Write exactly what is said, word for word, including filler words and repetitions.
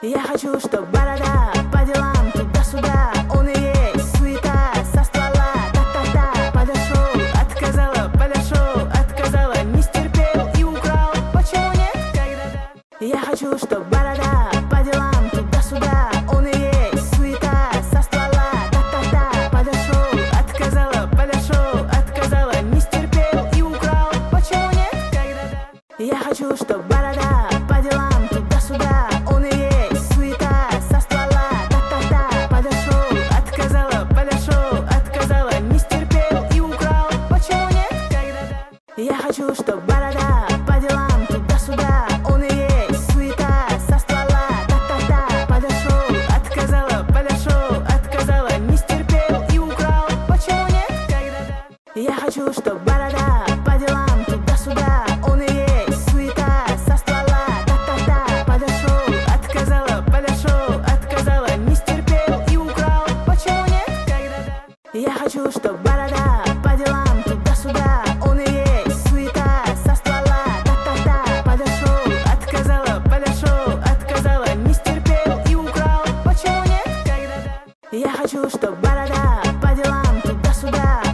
Я хочу, чтоб борода по делам туда-сюда. Он и есть суета со ствола. Та-та-та, подошел, отказала, подошел, отказала. Не стерпел и украл. Почему нет, когда-то? Я хочу, чтоб борода по делам туда-сюда. Он и есть суета со ствола. Та-та-та, подошел, отказала, подошел, отказала. Не стерпел и украл. Почему нет, когда-то? Я хочу, чтоб борода по делам туда-сюда. Он и есть суета со ствола. Та-та-та, подошел, отказала, подошел, отказала. Не стерпел и украл. Почему нет, когда-то? Я хочу, чтоб борода по делам туда-сюда. Он и есть суета со ствола. Та-та-та, подошел, отказала, подошел, отказала. Не стерпел и украл. Почему нет, когда-то? Я хочу, чтоб борода по делам туда-сюда. Он и есть суета со ствола. Та-та-та, подошел, отказала, подошел, отказала. Не стерпел и украл. Почему нет, когда-то? Я хочу, чтоб борода по делам туда-сюда. Он и есть суета со ствола. Та-та-та, подошел, отказала, подошел, отказала. Не стерпел и украл. Почему нет, когда-то? Я хочу, чтоб борода по делам туда-сюда.